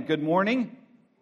Good morning.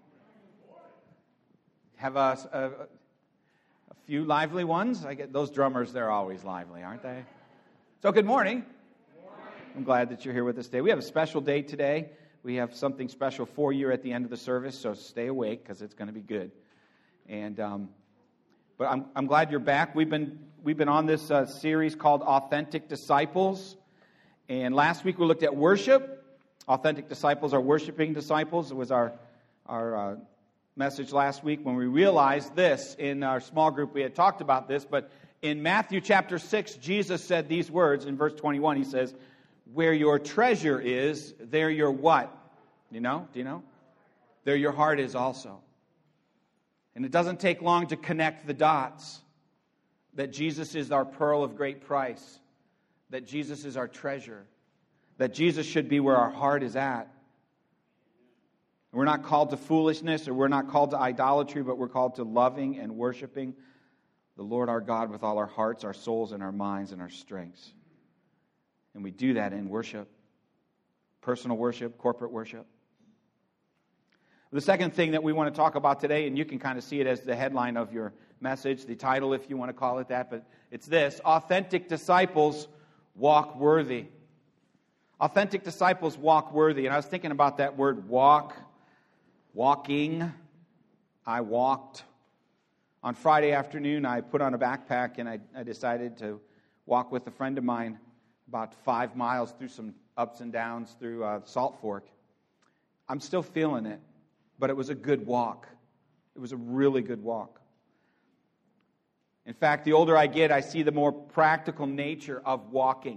Have a few lively ones. I get those drummers, they're always lively, aren't they? So good morning. I'm glad that you're here with us today. We have a special day today. We have something special for you at the end of the service, so stay awake because it's going to be good. And but I'm glad you're back. We've been on this series called Authentic Disciples, and last week we looked at worship. Authentic disciples are worshiping disciples. It was our message last week when we realized this in our small group. We had talked about this, but in Matthew chapter 6, Jesus said these words in verse 21. He says, "Where your treasure is, there your what?" Do you know? There your heart is also. And it doesn't take long to connect the dots that Jesus is our pearl of great price, that Jesus is our treasure, that Jesus should be where our heart is at. We're not called to foolishness, or we're not called to idolatry, but we're called to loving and worshiping the Lord our God with all our hearts, our souls, and our minds, and our strengths. And we do that in worship, personal worship, corporate worship. The second thing that we want to talk about today, and you can kind of see it as the headline of your message, the title if you want to call it that, but it's this: Authentic disciples walk worthy. Authentic disciples walk worthy. And I was thinking about that word walk, walking. I walked. On Friday afternoon, I put on a backpack and I decided to walk with a friend of mine about 5 miles through some ups and downs through Salt Fork. I'm still feeling it, but it was a good walk. It was a really good walk. In fact, the older I get, I see the more practical nature of walking.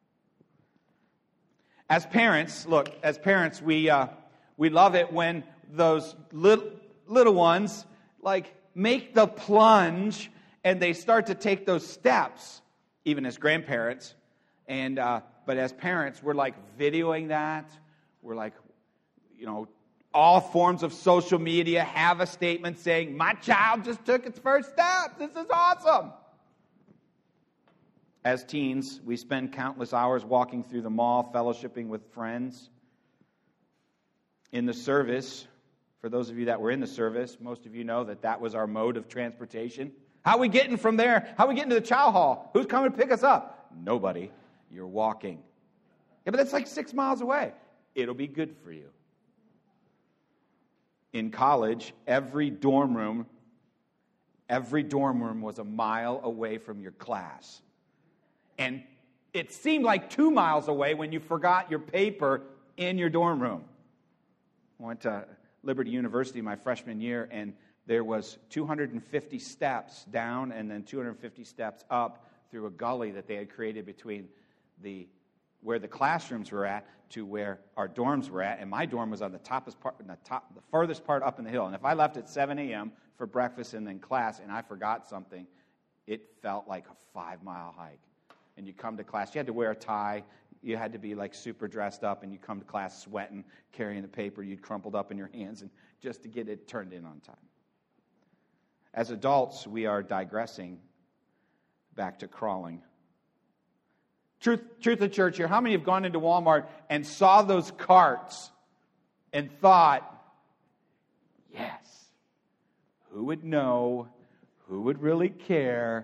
As parents, we love it when those little ones make the plunge and they start to take those steps, even as grandparents. But as parents, we're videoing that. We're all forms of social media have a statement saying, "My child just took its first step. This is awesome." As teens, we spend countless hours walking through the mall, fellowshipping with friends. In the service, for those of you that were in the service, most of you know that was our mode of transportation. How are we getting from there? How are we getting to the chow hall? Who's coming to pick us up? Nobody. You're walking. Yeah, but that's 6 miles away. It'll be good for you. In college, every dorm room was a mile away from your class. And it seemed like 2 miles away when you forgot your paper in your dorm room. I went to Liberty University my freshman year, and there was 250 steps down and then 250 steps up through a gully that they had created between where the classrooms were at to where our dorms were at. And my dorm was on the furthest part up in the hill. And if I left at 7 a.m. for breakfast and then class and I forgot something, it felt like a 5-mile hike. And you come to class, you had to wear a tie, you had to be super dressed up, and you come to class sweating, carrying the paper you'd crumpled up in your hands, and just to get it turned in on time. As adults, we are digressing back to crawling. Truth of church here, how many have gone into Walmart and saw those carts and thought, yes, who would know, who would really care?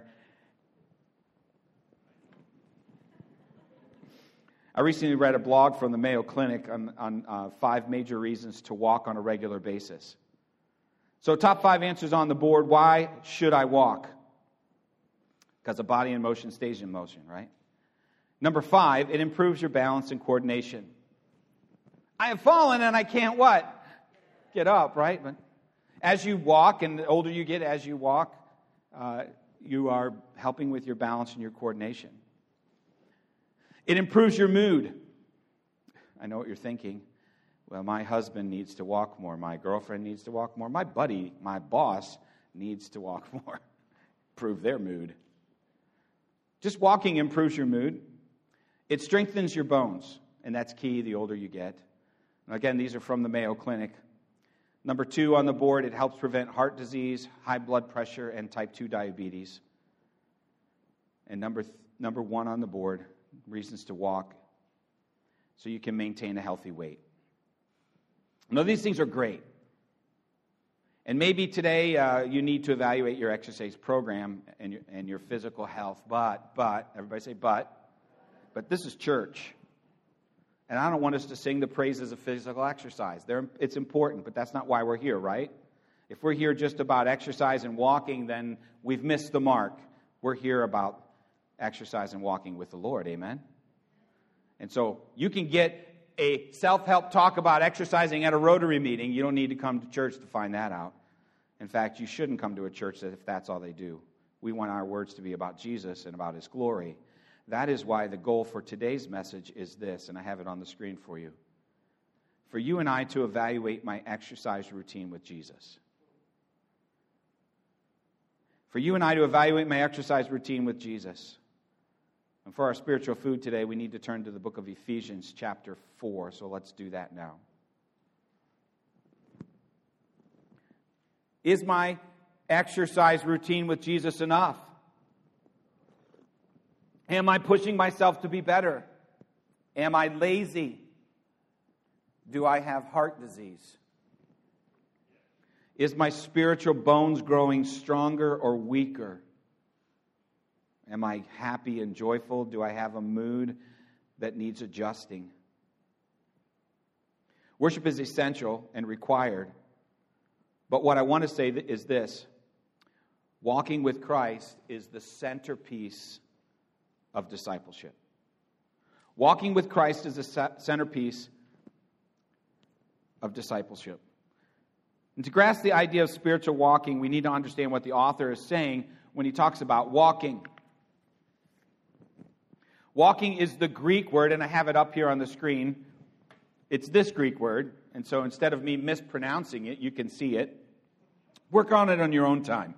I recently read a blog from the Mayo Clinic on 5 major reasons to walk on a regular basis. So top 5 answers on the board. Why should I walk? Because the body in motion stays in motion, right? Number 5, it improves your balance and coordination. I have fallen and I can't what? Get up, right? But as you walk, and the older you get as you walk, you are helping with your balance and your coordination. It improves your mood. I know what you're thinking. Well, my husband needs to walk more. My girlfriend needs to walk more. My buddy, my boss, needs to walk more. Improve their mood. Just walking improves your mood. It strengthens your bones, and that's key the older you get. And again, these are from the Mayo Clinic. Number 2 on the board, it helps prevent heart disease, high blood pressure, and type 2 diabetes. And number 1 on the board, reasons to walk, so you can maintain a healthy weight. No, these things are great. And maybe today you need to evaluate your exercise program and your physical health. But, everybody say but this is church. And I don't want us to sing the praises of physical exercise. It's important, but that's not why we're here, right? If we're here just about exercise and walking, then we've missed the mark. We're here about exercise and walking with the Lord, amen? And so you can get a self-help talk about exercising at a Rotary meeting. You don't need to come to church to find that out. In fact, you shouldn't come to a church if that's all they do. We want our words to be about Jesus and about His glory. That is why the goal for today's message is this, and I have it on the screen for you. For you and I to evaluate my exercise routine with Jesus. For you and I to evaluate my exercise routine with Jesus. And for our spiritual food today, we need to turn to the book of Ephesians chapter 4. So let's do that now. Is my exercise routine with Jesus enough? Am I pushing myself to be better? Am I lazy? Do I have heart disease? Is my spiritual bones growing stronger or weaker? Am I happy and joyful? Do I have a mood that needs adjusting? Worship is essential and required. But what I want to say is this. Walking with Christ is the centerpiece of discipleship. Walking with Christ is the centerpiece of discipleship. And to grasp the idea of spiritual walking, we need to understand what the author is saying when he talks about walking. Walking is the Greek word, and I have it up here on the screen. It's this Greek word, and so instead of me mispronouncing it, you can see it. Work on it on your own time.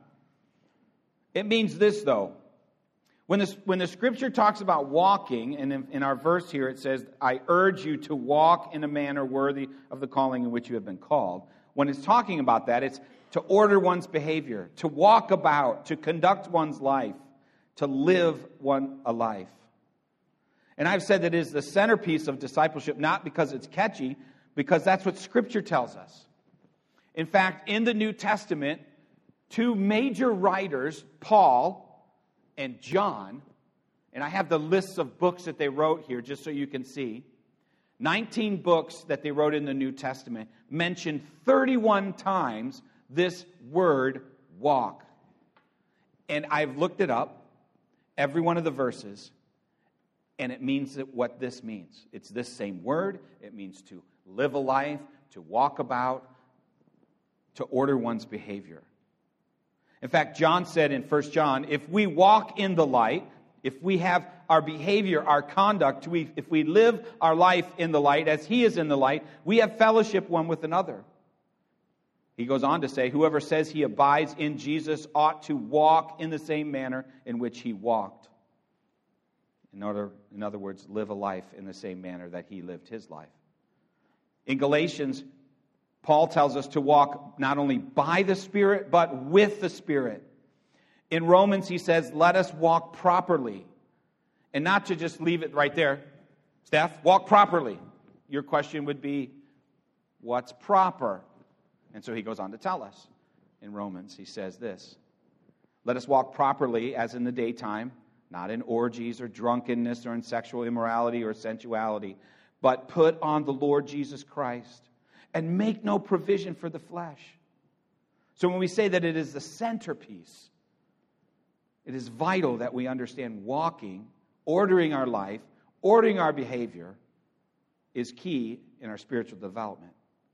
It means this, though. When the Scripture talks about walking, and in our verse here it says, I urge you to walk in a manner worthy of the calling in which you have been called. When it's talking about that, it's to order one's behavior, to walk about, to conduct one's life, to live a life. And I've said that it is the centerpiece of discipleship, not because it's catchy, because that's what Scripture tells us. In fact, in the New Testament, two major writers, Paul and John, and I have the lists of books that they wrote here just so you can see. 19 books that they wrote in the New Testament mention 31 times this word walk. And I've looked it up, every one of the verses, and it means what this means. It's this same word. It means to live a life, to walk about, to order one's behavior. In fact, John said in 1 John, if we walk in the light, if we have our behavior, our conduct, if we live our life in the light as He is in the light, we have fellowship one with another. He goes on to say, whoever says he abides in Jesus ought to walk in the same manner in which He walked. In other words, live a life in the same manner that He lived His life. In Galatians, Paul tells us to walk not only by the Spirit, but with the Spirit. In Romans, he says, let us walk properly. And not to just leave it right there. Steph, walk properly. Your question would be, what's proper? And so he goes on to tell us. In Romans, he says this. Let us walk properly as in the daytime, not in orgies or drunkenness or in sexual immorality or sensuality, but put on the Lord Jesus Christ. And make no provision for the flesh. So when we say that it is the centerpiece, it is vital that we understand walking, ordering our life, ordering our behavior is key in our spiritual development.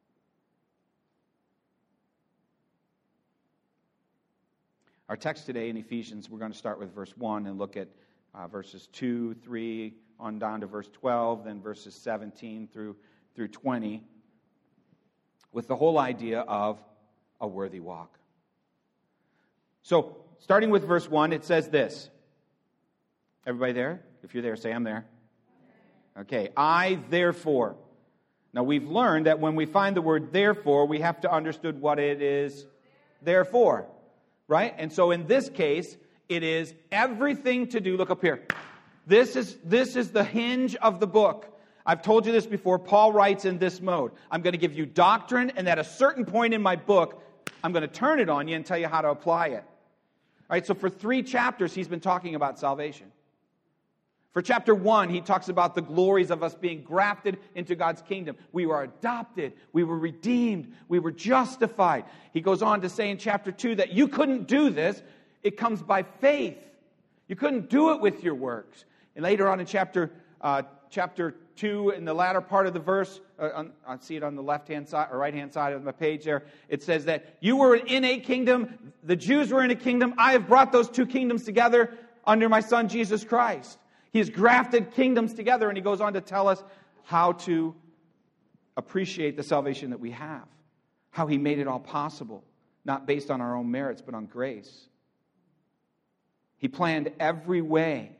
Our text today in Ephesians, we're going to start with verse 1 and look at verses 2, 3, on down to verse 12, then verses 17 through 20. With the whole idea of a worthy walk. So, starting with verse 1, it says this. Everybody there? If you're there, say, I'm there. Okay, I therefore. Now, we've learned that when we find the word therefore, we have to understand what it is therefore. Right? And so, in this case, it is everything to do. Look up here. This is the hinge of the book. I've told you this before. Paul writes in this mode. I'm going to give you doctrine, and at a certain point in my book, I'm going to turn it on you and tell you how to apply it. All right, so for 3 chapters, he's been talking about salvation. For chapter 1, he talks about the glories of us being grafted into God's kingdom. We were adopted. We were redeemed. We were justified. He goes on to say in chapter 2 that you couldn't do this. It comes by faith. You couldn't do it with your works. And later on in chapter 2, in the latter part of the verse, I see it on the left-hand side or right-hand side of my page there, it says that you were in a kingdom, the Jews were in a kingdom. I have brought those 2 kingdoms together under my Son, Jesus Christ. He has grafted kingdoms together, and he goes on to tell us how to appreciate the salvation that we have, how he made it all possible, not based on our own merits, but on grace. He planned every way,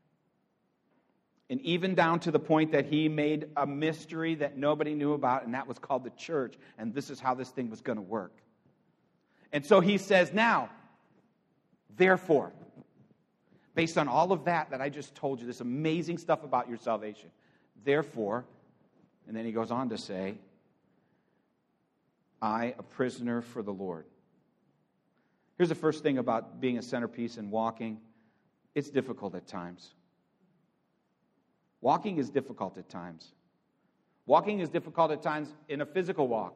and even down to the point that he made a mystery that nobody knew about, and that was called the church, and this is how this thing was going to work. And so he says, now, therefore, based on all of that I just told you, this amazing stuff about your salvation. Therefore, and then he goes on to say, I, a prisoner for the Lord. Here's the first thing about being a centerpiece and walking. It's difficult at times. Walking is difficult at times. Walking is difficult at times in a physical walk.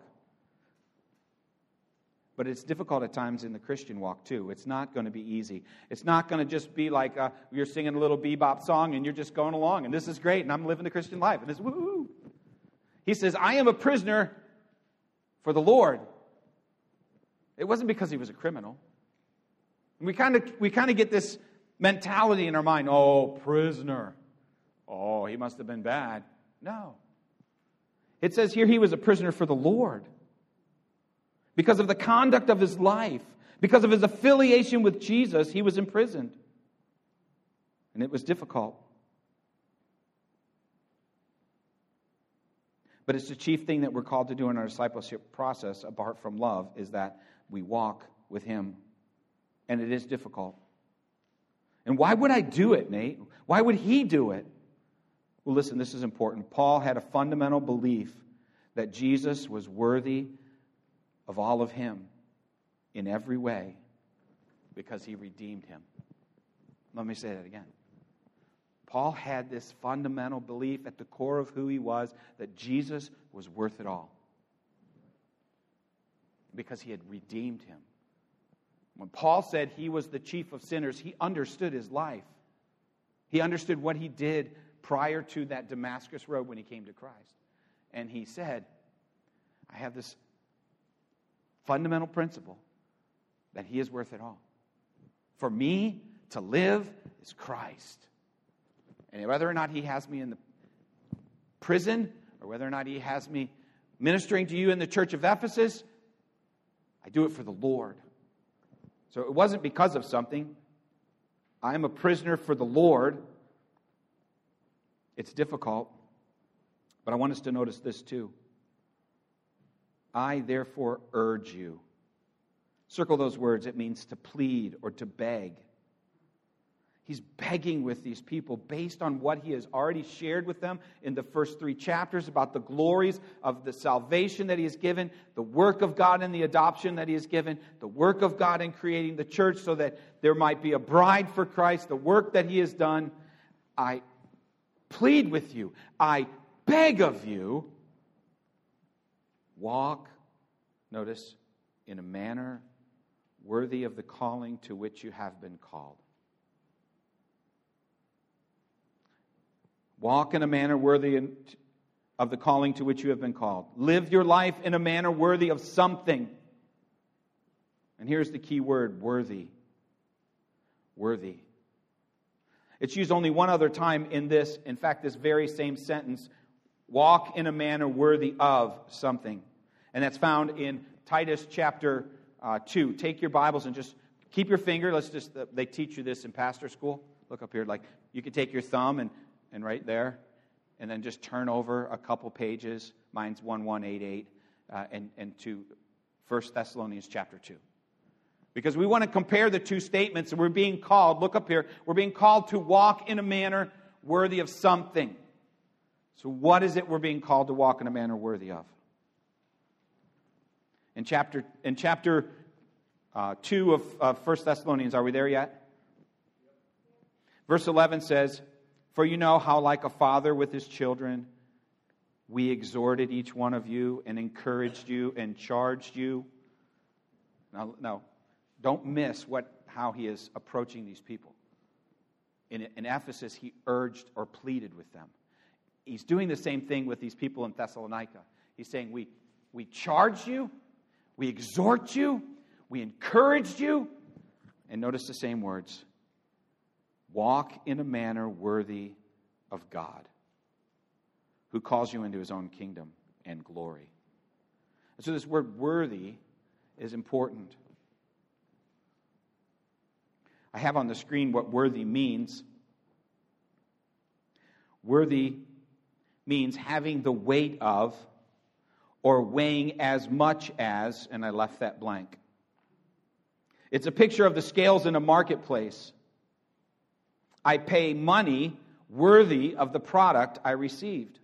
But it's difficult at times in the Christian walk, too. It's not going to be easy. It's not going to just be like you're singing a little bebop song and you're just going along, and this is great, and I'm living the Christian life, and this woo-hoo. He says, I am a prisoner for the Lord. It wasn't because he was a criminal. And we kind of get this mentality in our mind, oh, prisoner. Oh, he must have been bad. No. It says here he was a prisoner for the Lord. Because of the conduct of his life, because of his affiliation with Jesus, he was imprisoned. And it was difficult. But it's the chief thing that we're called to do in our discipleship process, apart from love, is that we walk with him. And it is difficult. And why would I do it, Nate? Why would he do it? Well, listen, this is important. Paul had a fundamental belief that Jesus was worthy of all of him in every way because he redeemed him. Let me say that again. Paul had this fundamental belief at the core of who he was that Jesus was worth it all because he had redeemed him. When Paul said he was the chief of sinners, he understood his life. He understood what he did prior to that Damascus road when he came to Christ. And he said, I have this fundamental principle that he is worth it all. For me to live is Christ. And whether or not he has me in the prison or whether or not he has me ministering to you in the church of Ephesus, I do it for the Lord. So it wasn't because of something. I am a prisoner for the Lord. It's difficult, but I want us to notice this too. I therefore urge you. Circle those words. It means to plead or to beg. He's begging with these people based on what he has already shared with them in the first 3 chapters about the glories of the salvation that he has given, the work of God in the adoption that he has given, the work of God in creating the church so that there might be a bride for Christ, the work that he has done. I plead with you. I beg of you. Walk, notice, in a manner worthy of the calling to which you have been called. Walk in a manner worthy of the calling to which you have been called. Live your life in a manner worthy of something. And here's the key word, worthy. Worthy. It's used only one other time in this, in fact, this very same sentence. Walk in a manner worthy of something. And that's found in Titus chapter 2. Take your Bibles and just keep your finger. They teach you this in pastor school. Look up here. Like you could take your thumb and right there, and then just turn over a couple pages. Mine's 1188 and to 1 Thessalonians chapter 2. Because we want to compare the two statements, and we're being called, look up here, we're being called to walk in a manner worthy of something. So what is it we're being called to walk in a manner worthy of? In chapter 2 of 1 Thessalonians, are we there yet? Verse 11 says, "For you know how like a father with his children, we exhorted each one of you and encouraged you and charged you." Now, don't miss how he is approaching these people. In Ephesus, he urged or pleaded with them. He's doing the same thing with these people in Thessalonica. He's saying, we charge you, we exhort you, we encouraged you. And notice the same words. Walk in a manner worthy of God, who calls you into his own kingdom and glory. And so this word worthy is important. I have on the screen what worthy means. Worthy means having the weight of or weighing as much as, and I left that blank. It's a picture of the scales in a marketplace. I pay money worthy of the product I received.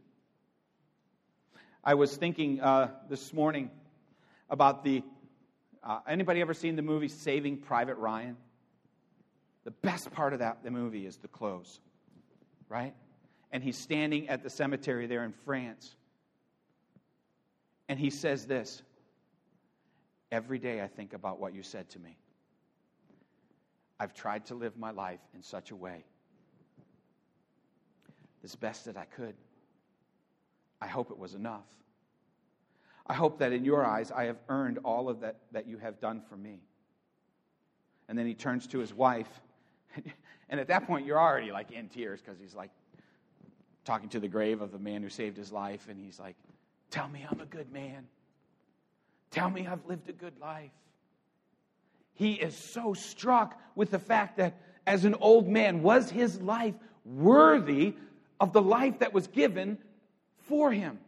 I was thinking this morning about anybody ever seen the movie Saving Private Ryan? The best part of the movie is the close, right? And he's standing at the cemetery there in France. And he says this, "Every day I think about what you said to me. I've tried to live my life in such a way, as best that I could. I hope it was enough. I hope that in your eyes I have earned all of that you have done for me." And then he turns to his wife. And at that point, you're already like in tears because he's like talking to the grave of the man who saved his life. And he's like, "Tell me I'm a good man. Tell me I've lived a good life." He is so struck with the fact that as an old man, was his life worthy of the life that was given for him?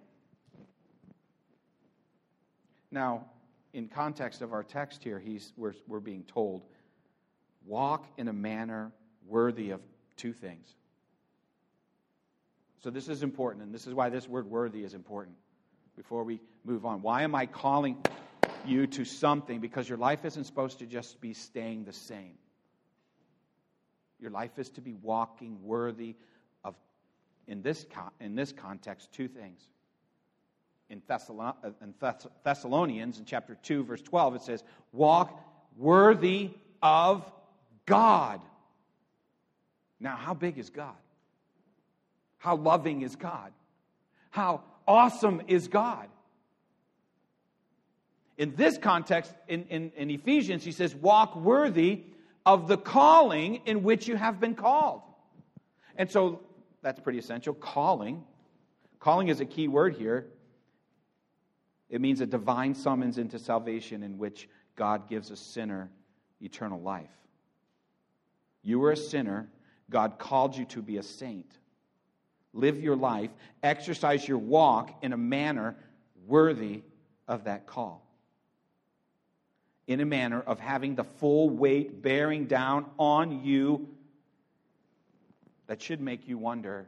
Now, in context of our text here, we're being told, walk in a manner worthy of two things. So this is important, and this is why this word worthy is important. Before we move on, why am I calling you to something? Because your life isn't supposed to just be staying the same. Your life is to be walking worthy of, in this context, two things. In Thessalonians, in chapter 2, verse 12, it says, walk worthy of God. Now, how big is God? How loving is God? How awesome is God? In this context, in Ephesians, he says, walk worthy of the calling in which you have been called. And so, that's pretty essential. Calling. Calling is a key word here. It means a divine summons into salvation in which God gives a sinner eternal life. You were a sinner. God called you to be a saint. Live your life, exercise your walk in a manner worthy of that call. In a manner of having the full weight bearing down on you that should make you wonder,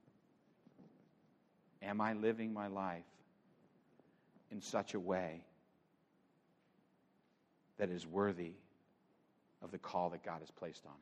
am I living my life in such a way that is worthy of the call that God has placed on it?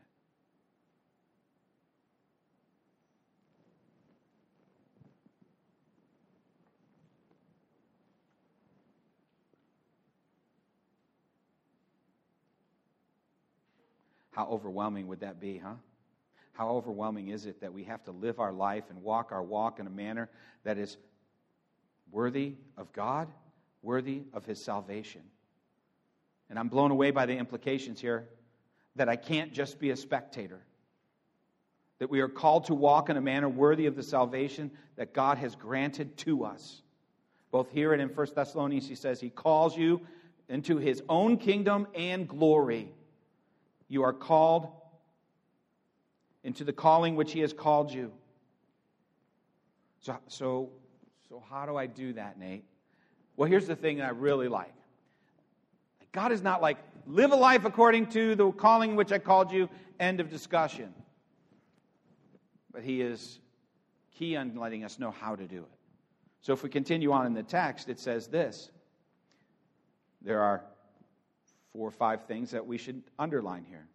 How overwhelming would that be, huh? How overwhelming is it that we have to live our life and walk our walk in a manner that is worthy of God, worthy of His salvation? And I'm blown away by the implications here that I can't just be a spectator. That we are called to walk in a manner worthy of the salvation that God has granted to us. Both here and in 1 Thessalonians, he says He calls you into His own kingdom and glory. You are called into the calling which He has called you. So how do I do that, Nate? Well, here's the thing that I really like. God is not like, live a life according to the calling which I called you, end of discussion. But He is key on letting us know how to do it. So if we continue on in the text, it says this. There are 4 or 5 things that we should underline here.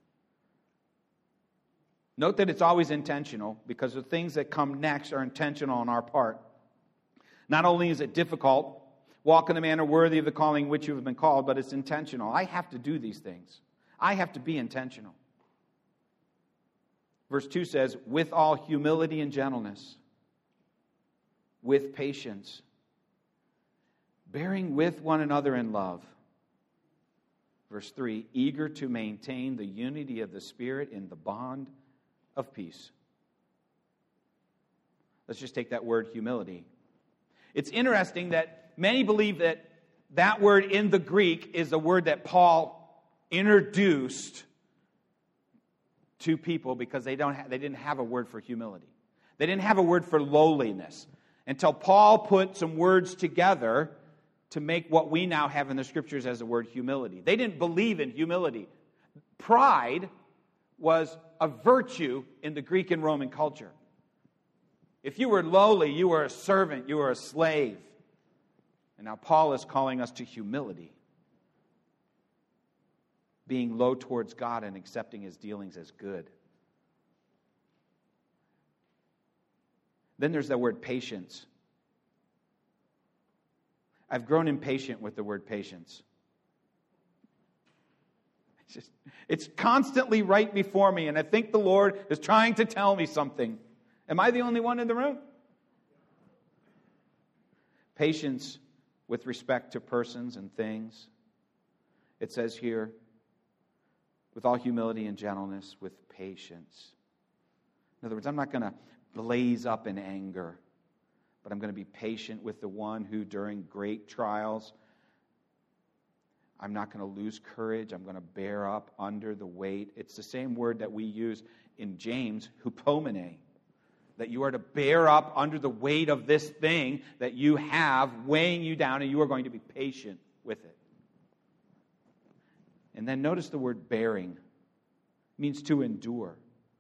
Note that it's always intentional, because the things that come next are intentional on our part. Not only is it difficult, walk in a manner worthy of the calling which you have been called, but it's intentional. I have to do these things. I have to be intentional. Verse 2 says, with all humility and gentleness, with patience, bearing with one another in love. Verse 3, eager to maintain the unity of the Spirit in the bond of peace. Let's just take that word humility. It's interesting that many believe that that word in the Greek is a word that Paul introduced to people because they didn't have a word for humility. They didn't have a word for lowliness until Paul put some words together to make what we now have in the Scriptures as the word humility. They didn't believe in humility. Pride was a virtue in the Greek and Roman culture. If you were lowly, you were a servant, you were a slave. And now Paul is calling us to humility. Being low towards God and accepting His dealings as good. Then there's that word patience. I've grown impatient with the word patience. It's constantly right before me, and I think the Lord is trying to tell me something. Am I the only one in the room? Patience with respect to persons and things. It says here, with all humility and gentleness, with patience. In other words, I'm not going to blaze up in anger, but I'm going to be patient with the one who, during great trials, I'm not going to lose courage. I'm going to bear up under the weight. It's the same word that we use in James, hupomene, that you are to bear up under the weight of this thing that you have weighing you down, and you are going to be patient with it. And then notice the word bearing. It means to endure.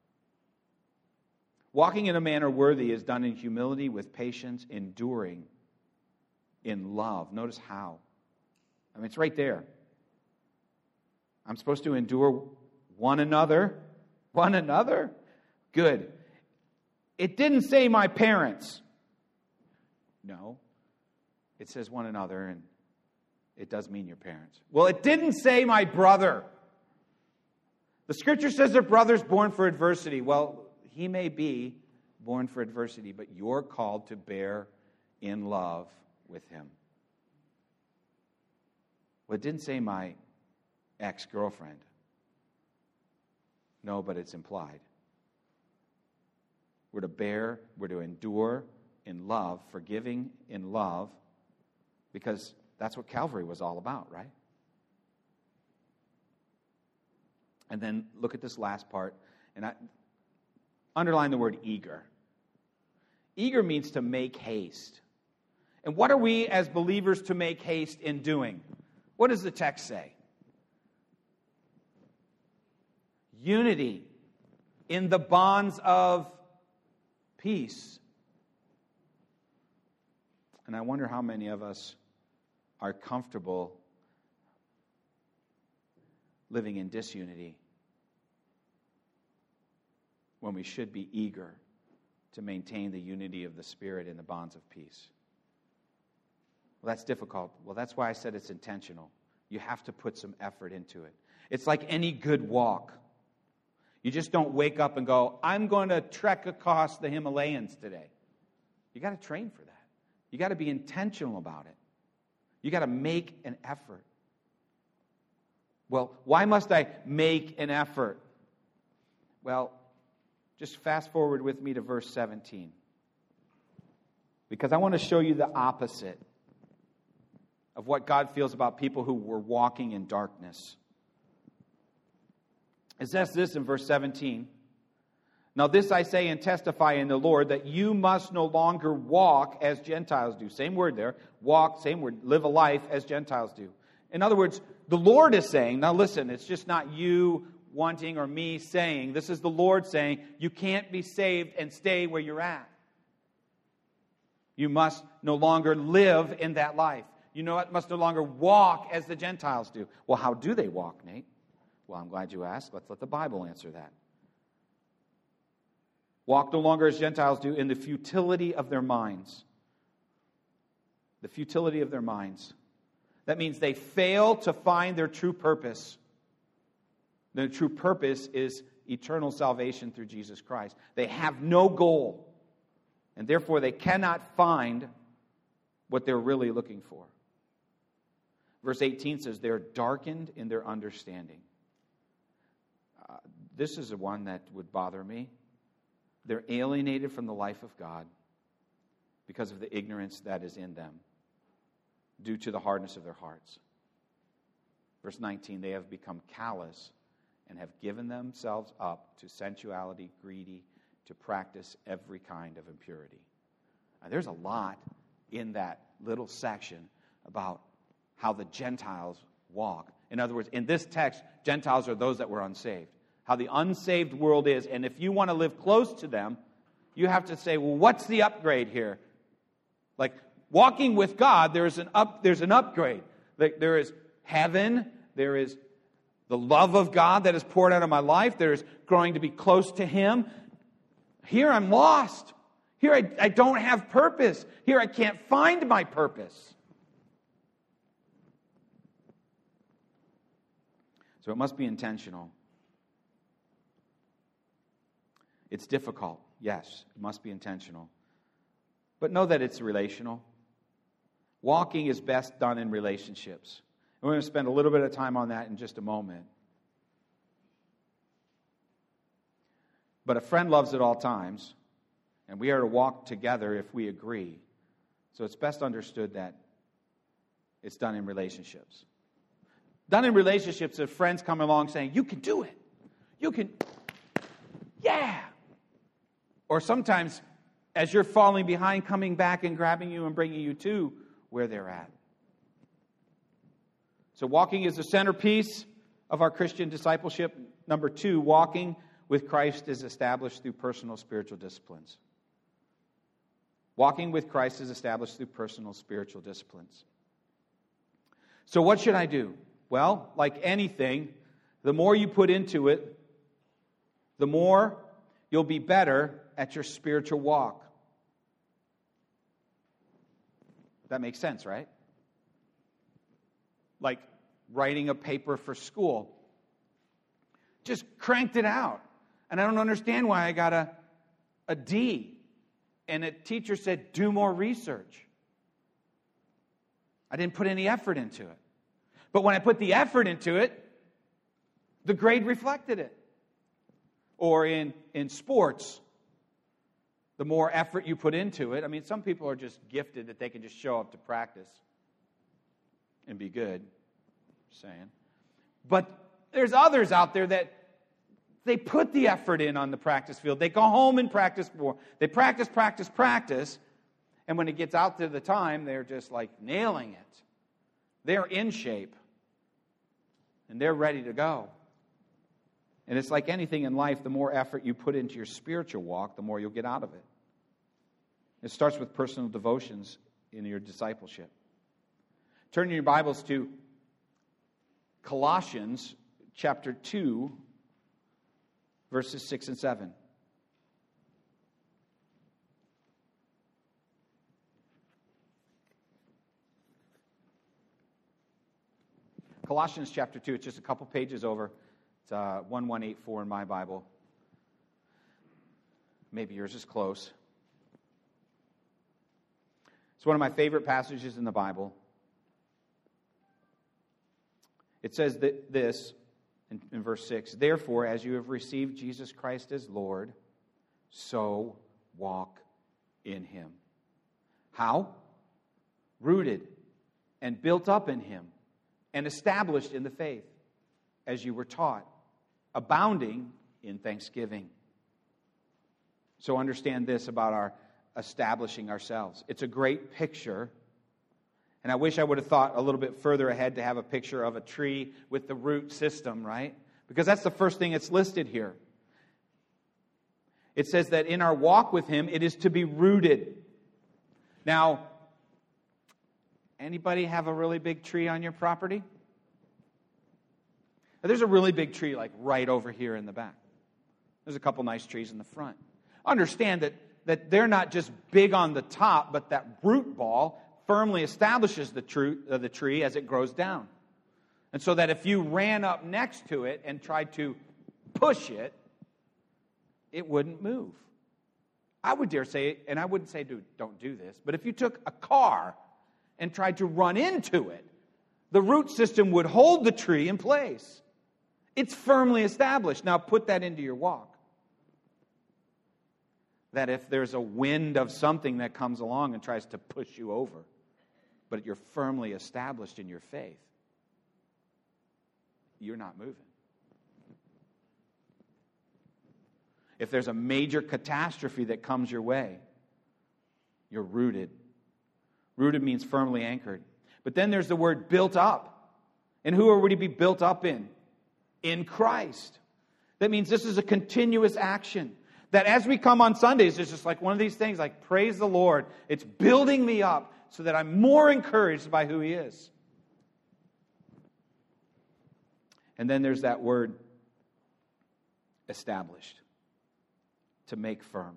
Walking in a manner worthy is done in humility, with patience, enduring in love. Notice how. I mean, it's right there. I'm supposed to endure one another. One another? Good. It didn't say my parents. No. It says one another, and it does mean your parents. Well, it didn't say my brother. The Scripture says that brother's born for adversity. Well, he may be born for adversity, but you're called to bear in love with him. Well, it didn't say my ex-girlfriend. No, but it's implied. We're to bear, we're to endure in love, forgiving in love, because that's what Calvary was all about, right? And then look at this last part, and I underline the word eager. Eager means to make haste. And what are we as believers to make haste in doing? What does the text say? Unity in the bonds of peace. And I wonder how many of us are comfortable living in disunity when we should be eager to maintain the unity of the Spirit in the bonds of peace. Well, that's difficult. Well, that's why I said it's intentional. You have to put some effort into it. It's like any good walk. You just don't wake up and go, I'm going to trek across the Himalayas today. You got to train for that. You got to be intentional about it. You got to make an effort. Well, why must I make an effort? Well, just fast forward with me to verse 17. Because I want to show you the opposite of what God feels about people who were walking in darkness. It says this in verse 17. Now this I say and testify in the Lord, that you must no longer walk as Gentiles do. Same word there. Walk, same word. Live a life as Gentiles do. In other words, the Lord is saying, now listen, it's just not you wanting or me saying. This is the Lord saying, you can't be saved and stay where you're at. You must no longer live in that life. You must no longer walk as the Gentiles do. Well, how do they walk, Nate? Well, I'm glad you asked. Let's let the Bible answer that. Walk no longer as Gentiles do in the futility of their minds. The futility of their minds. That means they fail to find their true purpose. Their true purpose is eternal salvation through Jesus Christ. They have no goal, and therefore they cannot find what they're really looking for. Verse 18 says, they're darkened in their understanding. This is the one that would bother me. They're alienated from the life of God because of the ignorance that is in them, due to the hardness of their hearts. Verse 19, they have become callous and have given themselves up to sensuality, greedy, to practice every kind of impurity. Now, there's a lot in that little section about how the Gentiles walk. In other words, in this text, Gentiles are those that were unsaved. How the unsaved world is. And if you want to live close to them, you have to say, well, what's the upgrade here? Like, walking with God, there's an upgrade. There is heaven, there is the love of God that is poured out of my life, there's growing to be close to Him. Here I'm lost. Here I don't have purpose. Here I can't find my purpose. So it must be intentional. It's difficult, yes, it must be intentional. But know that it's relational. Walking is best done in relationships. And we're going to spend a little bit of time on that in just a moment. But a friend loves at all times, and we are to walk together if we agree. So it's best understood that it's done in relationships. Done in relationships if friends come along saying, you can do it. You can, yeah. Or sometimes, as you're falling behind, coming back and grabbing you and bringing you to where they're at. So walking is the centerpiece of our Christian discipleship. Number 2, walking with Christ is established through personal spiritual disciplines. Walking with Christ is established through personal spiritual disciplines. So what should I do? Well, like anything, the more you put into it, the more you'll be better at your spiritual walk. That makes sense, right? Like writing a paper for school. Just cranked it out. And I don't understand why I got a D. And a teacher said, do more research. I didn't put any effort into it. But when I put the effort into it, the grade reflected it. Or in sports, the more effort you put into it. I mean, some people are just gifted that they can just show up to practice and be good. Just saying. But there's others out there that they put the effort in on the practice field. They go home and practice more. They practice. And when it gets out to the time, they're just like nailing it. They're in shape. And they're ready to go. And it's like anything in life, the more effort you put into your spiritual walk, the more you'll get out of it. It starts with personal devotions in your discipleship. Turn your Bibles to Colossians chapter 2, verses 6 and 7. Colossians chapter 2, it's just a couple pages over. It's 1184 in my Bible. Maybe yours is close. It's one of my favorite passages in the Bible. It says this in verse 6, therefore, as you have received Jesus Christ as Lord, so walk in Him. How? Rooted and built up in Him and established in the faith as you were taught, abounding in thanksgiving. So understand this about our establishing ourselves. It's a great picture. And I wish I would have thought a little bit further ahead to have a picture of a tree with the root system, right? Because that's the first thing that's listed here. It says that in our walk with Him, it is to be rooted. Now, anybody have a really big tree on your property? There's a really big tree like right over here in the back. There's a couple nice trees in the front. Understand that they're not just big on the top, but that root ball firmly establishes the tree as it grows down. And so that if you ran up next to it and tried to push it, it wouldn't move. I would dare say, and I wouldn't say, dude, don't do this, but if you took a car and tried to run into it, the root system would hold the tree in place. It's firmly established. Now put that into your walk. That if there's a wind of something that comes along and tries to push you over, but you're firmly established in your faith, you're not moving. If there's a major catastrophe that comes your way, you're rooted. Rooted means firmly anchored. But then there's the word built up. And who are we to be built up in? In Christ. That means this is a continuous action. That as we come on Sundays, it's just like one of these things, like praise the Lord. It's building me up so that I'm more encouraged by who He is. And then there's that word established. To make firm.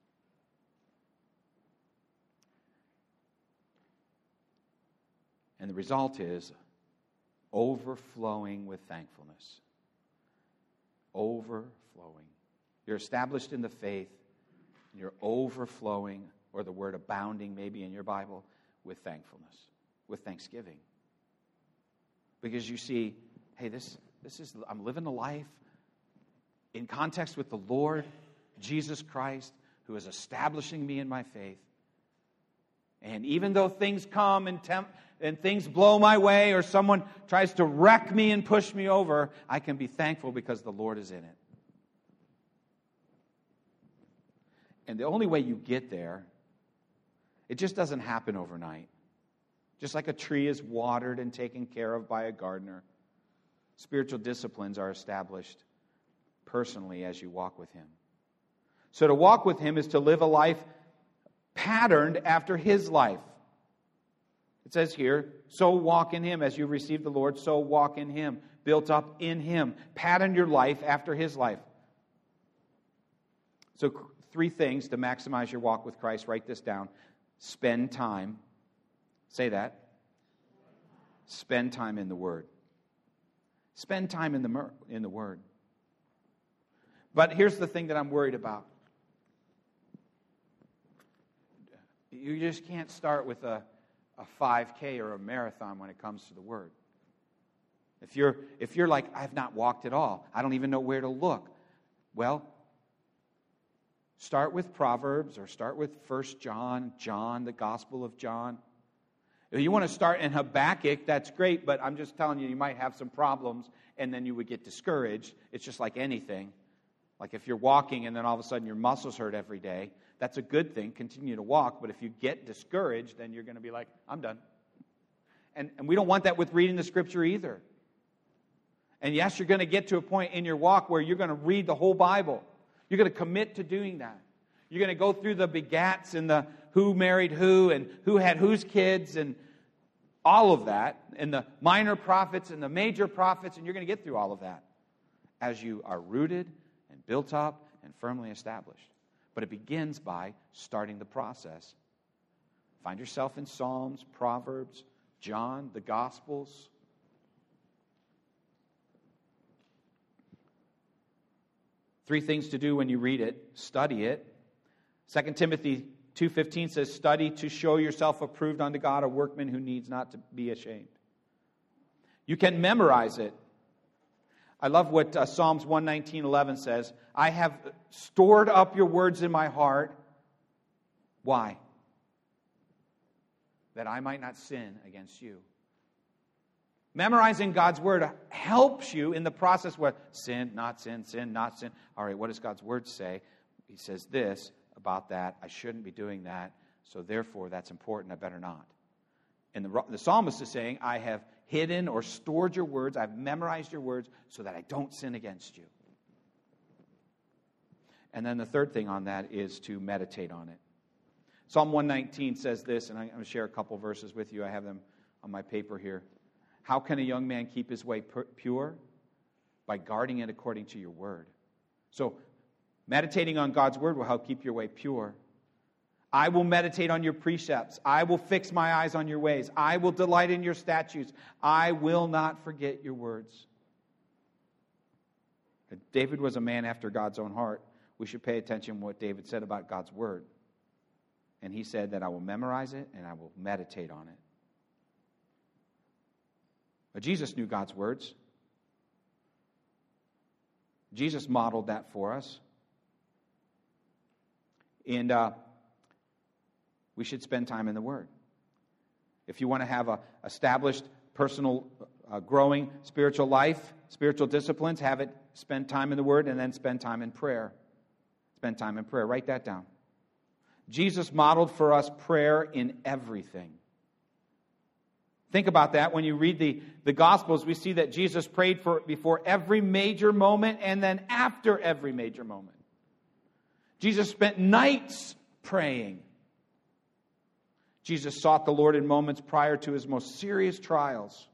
And the result is overflowing with thankfulness. Overflowing. You're established in the faith, and you're overflowing, or the word abounding maybe in your Bible, with thankfulness, with thanksgiving. Because you see, hey, this is, I'm living a life in context with the Lord Jesus Christ, who is establishing me in my faith. And even though things come and things blow my way, or someone tries to wreck me and push me over, I can be thankful because the Lord is in it. And the only way you get there, it just doesn't happen overnight. Just like a tree is watered and taken care of by a gardener, spiritual disciplines are established personally as you walk with Him. So to walk with Him is to live a life patterned after His life. It says here, so walk in Him. As you receive the Lord, so walk in Him. Built up in Him. Pattern your life after His life. So 3 things to maximize your walk with Christ. Write this down. Spend time. Say that. Spend time in the Word. Spend time in the Word. But here's the thing that I'm worried about. You just can't start with a 5K or a marathon when it comes to the Word. If you're like, I've not walked at all, I don't even know where to look. Well, start with Proverbs or start with 1 John, the Gospel of John. If you want to start in Habakkuk, that's great, but I'm just telling you, you might have some problems and then you would get discouraged. It's just like anything. Like if you're walking and then all of a sudden your muscles hurt every day, that's a good thing. Continue to walk. But if you get discouraged, then you're going to be like, I'm done. And we don't want that with reading the Scripture either. And yes, you're going to get to a point in your walk where you're going to read the whole Bible. You're going to commit to doing that. You're going to go through the begats and the who married who and who had whose kids and all of that. And the minor prophets and the major prophets. And you're going to get through all of that as you are rooted and built up and firmly established. But it begins by starting the process. Find yourself in Psalms, Proverbs, John, the Gospels. Three things to do when you read it. Study it. 2 Timothy 2:15 says, study to show yourself approved unto God, a workman who needs not to be ashamed. You can memorize it. I love what Psalms 119:11 says. I have stored up your words in my heart. Why? That I might not sin against you. Memorizing God's Word helps you in the process where sin, not sin, sin, not sin. All right, what does God's Word say? He says this about that. I shouldn't be doing that, so therefore that's important. I better not. And the psalmist is saying, I have hidden or stored your words. I've memorized your words so that I don't sin against you. And then the third thing on that is to meditate on it. Psalm 119 says this, and I'm going to share a couple verses with you. I have them on my paper here. How can a young man keep his way pure? By guarding it according to your word. So, meditating on God's word will help keep your way pure. I will meditate on your precepts. I will fix my eyes on your ways. I will delight in your statutes. I will not forget your words. If David was a man after God's own heart. We should pay attention to what David said about God's word. And he said that I will memorize it and I will meditate on it. But Jesus knew God's words. Jesus modeled that for us. And we should spend time in the Word. If you want to have a established, personal, growing spiritual life, spiritual disciplines, have it spend time in the Word and then spend time in prayer. Spend time in prayer. Write that down. Jesus modeled for us prayer in everything. Think about that. When you read the Gospels, we see that Jesus prayed before every major moment and then after every major moment. Jesus spent nights praying. Jesus sought the Lord in moments prior to his most serious trials.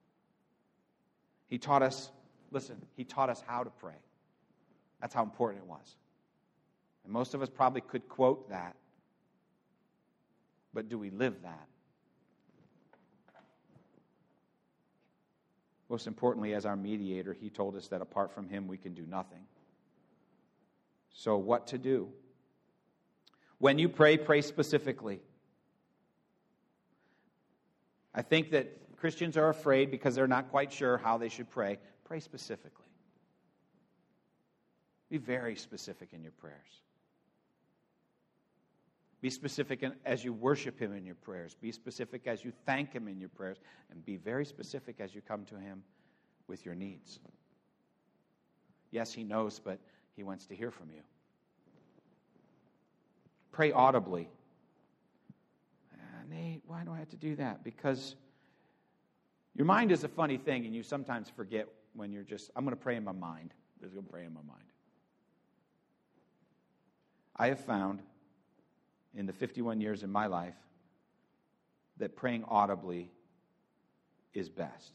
He taught us how to pray. That's how important it was. And most of us probably could quote that. But do we live that? Most importantly, as our mediator, he told us that apart from him, we can do nothing. So what to do? When you pray, pray specifically. I think that Christians are afraid because they're not quite sure how they should pray. Pray specifically. Be very specific in your prayers. Be specific as you worship him in your prayers. Be specific as you thank him in your prayers. And be very specific as you come to him with your needs. Yes, he knows, but he wants to hear from you. Pray audibly. Nate, why do I have to do that? Because your mind is a funny thing, and you sometimes forget when you're just, I'm going to pray in my mind. I'm just going to pray in my mind. I have found in the 51 years in my life that praying audibly is best.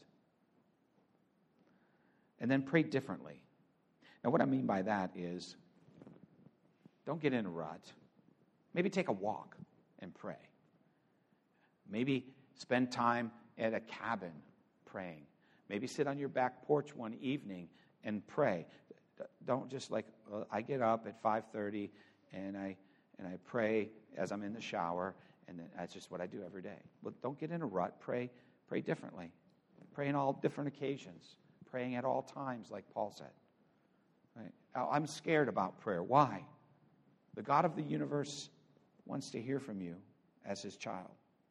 And then pray differently. Now, what I mean by that is don't get in a rut. Maybe take a walk and pray. Maybe spend time at a cabin praying. Maybe sit on your back porch one evening and pray. Don't just I get up at 5:30 and I pray as I'm in the shower, and then that's just what I do every day. Well, don't get in a rut. Pray differently. Pray on all different occasions. Praying at all times, like Paul said. Right? I'm scared about prayer. Why? The God of the universe wants to hear from you as his child.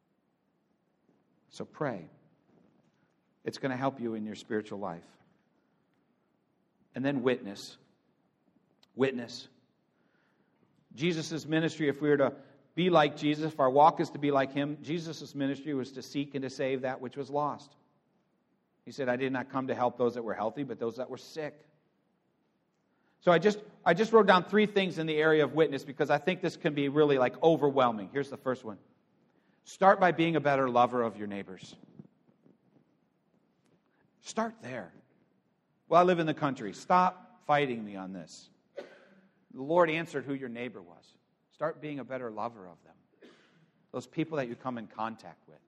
So pray. It's going to help you in your spiritual life. And then witness. Witness. Jesus' ministry, if we were to be like Jesus, if our walk is to be like him, Jesus' ministry was to seek and to save that which was lost. He said, I did not come to help those that were healthy, but those that were sick. So I just wrote down 3 things in the area of witness because I think this can be really overwhelming. Here's the first one. Start by being a better lover of your neighbors. Start there. Well, I live in the country. Stop fighting me on this. The Lord answered who your neighbor was. Start being a better lover of them. Those people that you come in contact with.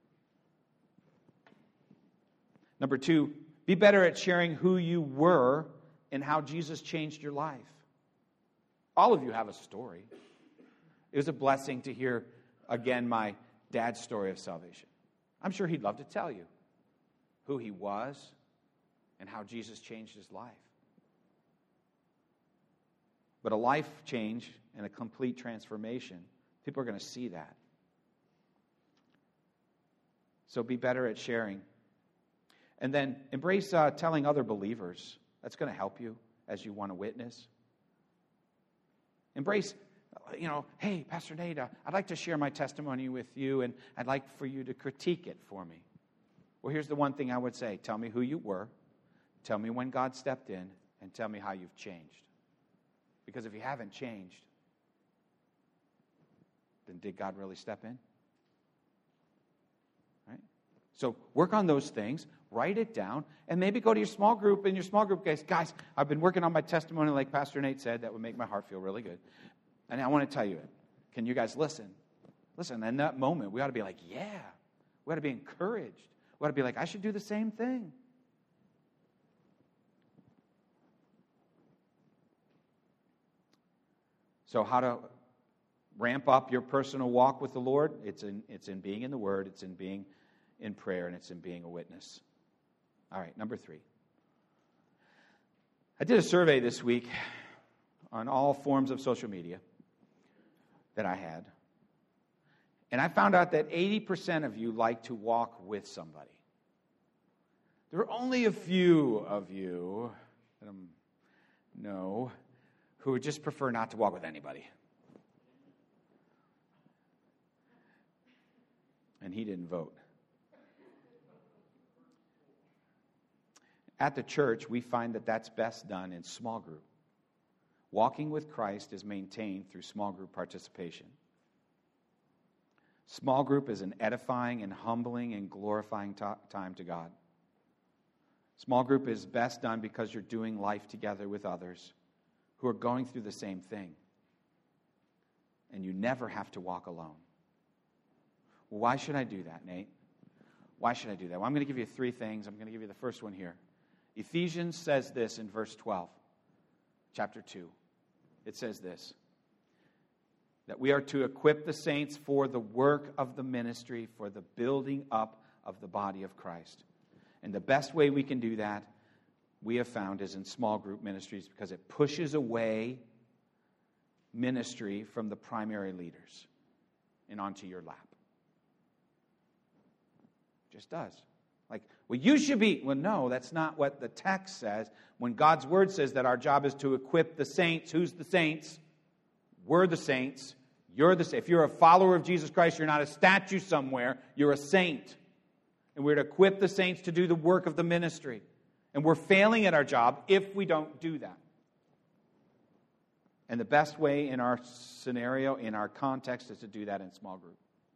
Number 2, be better at sharing who you were and how Jesus changed your life. All of you have a story. It was a blessing to hear, again, my dad's story of salvation. I'm sure he'd love to tell you who he was and how Jesus changed his life. But a life change and a complete transformation, people are going to see that. So be better at sharing. And then embrace telling other believers. That's going to help you as you want to witness. Embrace, hey, Pastor Nate, I'd like to share my testimony with you, and I'd like for you to critique it for me. Well, here's the one thing I would say. Tell me who you were. Tell me when God stepped in, and tell me how you've changed. Because if you haven't changed, then did God really step in? Right? So work on those things, write it down, and maybe go to your small group. In your small group, guys, I've been working on my testimony like Pastor Nate said. That would make my heart feel really good. And I want to tell you it. Can you guys listen? Listen, in that moment, we ought to be like, yeah. We ought to be encouraged. We ought to be like, I should do the same thing. So how to ramp up your personal walk with the Lord? It's in being in the Word, it's in being in prayer, and it's in being a witness. All right, number 3. I did a survey this week on all forms of social media that I had. And I found out that 80% of you like to walk with somebody. There are only a few of you that I know who would just prefer not to walk with anybody. And he didn't vote. At the church, we find that that's best done in small group. Walking with Christ is maintained through small group participation. Small group is an edifying and humbling and glorifying time to God. Small group is best done because you're doing life together with others who are going through the same thing. And you never have to walk alone. Well, why should I do that, Nate? Why should I do that? Well, I'm going to give you 3 things. I'm going to give you the first one here. Ephesians says this in verse 12, chapter 2. It says this, that we are to equip the saints for the work of the ministry, for the building up of the body of Christ. And the best way we can do that, we have found, is in small group ministries, because it pushes away ministry from the primary leaders and onto your lap. Just does. Like, well, you should be. Well, no, that's not what the text says. When God's word says that our job is to equip the saints, who's the saints? We're the saints. You're the saint. If you're a follower of Jesus Christ, you're not a statue somewhere. You're a saint. And we're to equip the saints to do the work of the ministry. And we're failing at our job if we don't do that. And the best way in our scenario, in our context, is to do that in small group.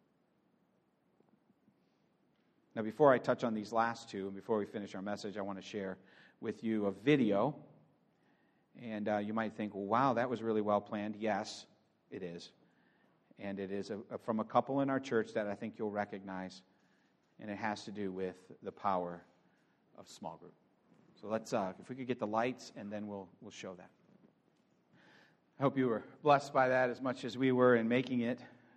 Now, before I touch on these last 2, and before we finish our message, I want to share with you a video. And you might think, well, wow, that was really well planned. Yes, it is. And it is from a couple in our church that I think you'll recognize. And it has to do with the power of small group. So let's, if we could get the lights, and then we'll show that. I hope you were blessed by that as much as we were in making it.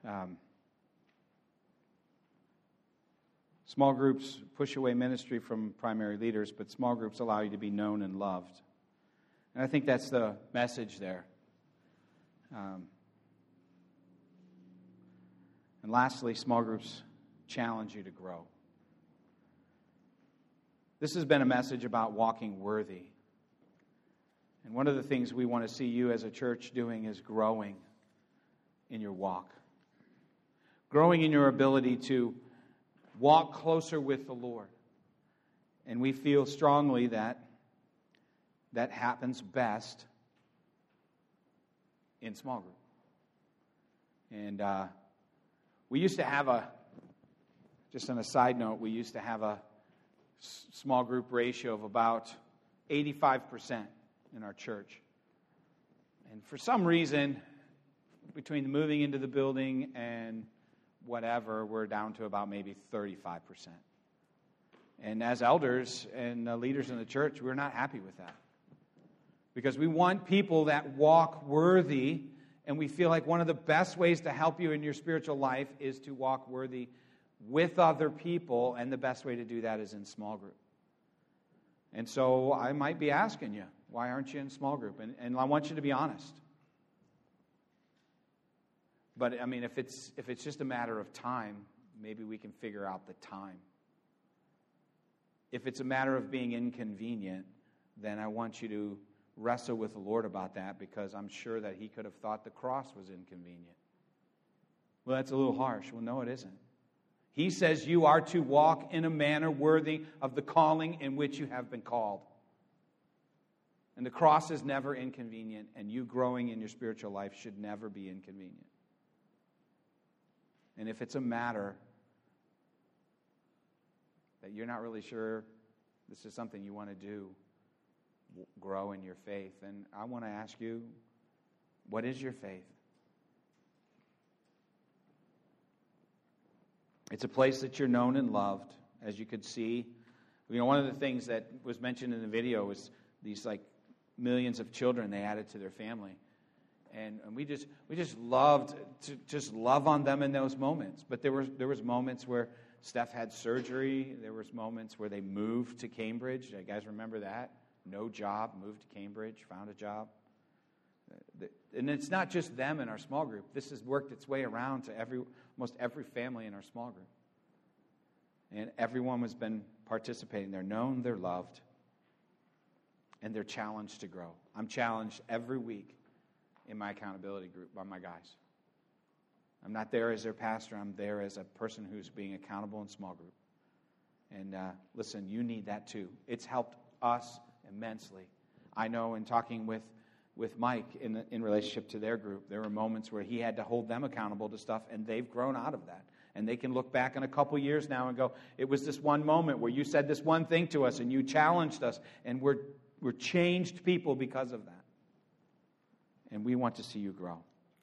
Small groups push away ministry from primary leaders, but small groups allow you to be known and loved. And I think that's the message there. And lastly, small groups challenge you to grow. This has been a message about walking worthy. And one of the things we want to see you as a church doing is growing in your walk. Growing in your ability to walk closer with the Lord. And we feel strongly that that happens best in small group. And we used to have just on a side note, we used to have a small group ratio of about 85% in our church. And for some reason, between the moving into the building and whatever, we're down to about maybe 35%. And as elders and leaders in the church, we're not happy with that. Because we want people that walk worthy, and we feel like one of the best ways to help you in your spiritual life is to walk worthy with other people, and the best way to do that is in small group. And so I might be asking you, why aren't you in small group? And I want you to be honest. But, I mean, if it's just a matter of time, maybe we can figure out the time. If it's a matter of being inconvenient, then I want you to wrestle with the Lord about that, because I'm sure that He could have thought the cross was inconvenient. Well, that's a little harsh. Well, no, it isn't. He says you are to walk in a manner worthy of the calling in which you have been called. And the cross is never inconvenient, and you growing in your spiritual life should never be inconvenient. And if it's a matter that you're not really sure this is something you want to do, grow in your faith, then I want to ask you, what is your faith? It's a place that you're known and loved, as you could see. You know, one of the things that was mentioned in the video was these like millions of children they added to their family. And we just loved to just love on them in those moments. But there was moments where Steph had surgery. There was moments where they moved to Cambridge. You guys remember that? No job, moved to Cambridge, found a job. And it's not just them in our small group. This has worked its way around to almost every family in our small group. And everyone has been participating. They're known, they're loved, and they're challenged to grow. I'm challenged every week in my accountability group by my guys. I'm not there as their pastor. I'm there as a person who's being accountable in small group. And listen, you need that too. It's helped us immensely. I know in talking with Mike in relationship to their group, there were moments where he had to hold them accountable to stuff, and they've grown out of that. And they can look back in a couple years now and go, it was this one moment where you said this one thing to us and you challenged us, and we're changed people because of that. And we want to see you grow.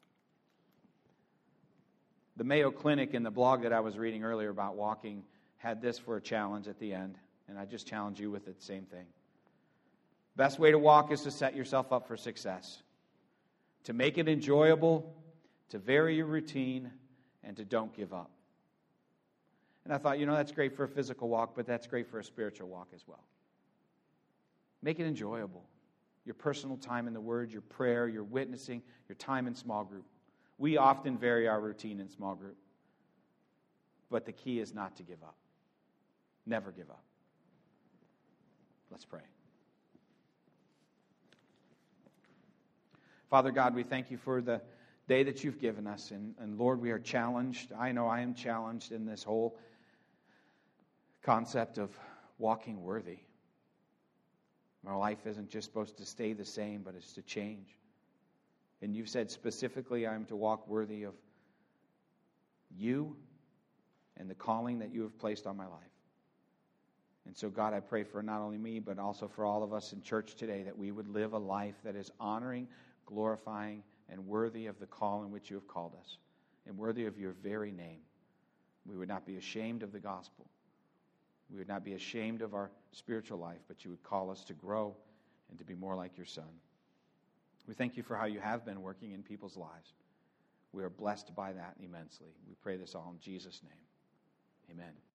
The Mayo Clinic in the blog that I was reading earlier about walking had this for a challenge at the end, and I just challenge you with the same thing. Best way to walk is to set yourself up for success, to make it enjoyable, to vary your routine, and to don't give up. And I thought, that's great for a physical walk, but that's great for a spiritual walk as well. Make it enjoyable. Your personal time in the Word, your prayer, your witnessing, your time in small group. We often vary our routine in small group. But the key is not to give up. Never give up. Let's pray. Father God, we thank you for the day that you've given us. And Lord, we are challenged. I know I am challenged in this whole concept of walking worthy. Our life isn't just supposed to stay the same, but it's to change. And you've said specifically, I'm to walk worthy of you and the calling that you have placed on my life. And so, God, I pray for not only me, but also for all of us in church today, that we would live a life that is honoring, glorifying, and worthy of the call in which you have called us, and worthy of your very name. We would not be ashamed of the gospel. We would not be ashamed of our spiritual life, but you would call us to grow and to be more like your Son. We thank you for how you have been working in people's lives. We are blessed by that immensely. We pray this all in Jesus' name. Amen.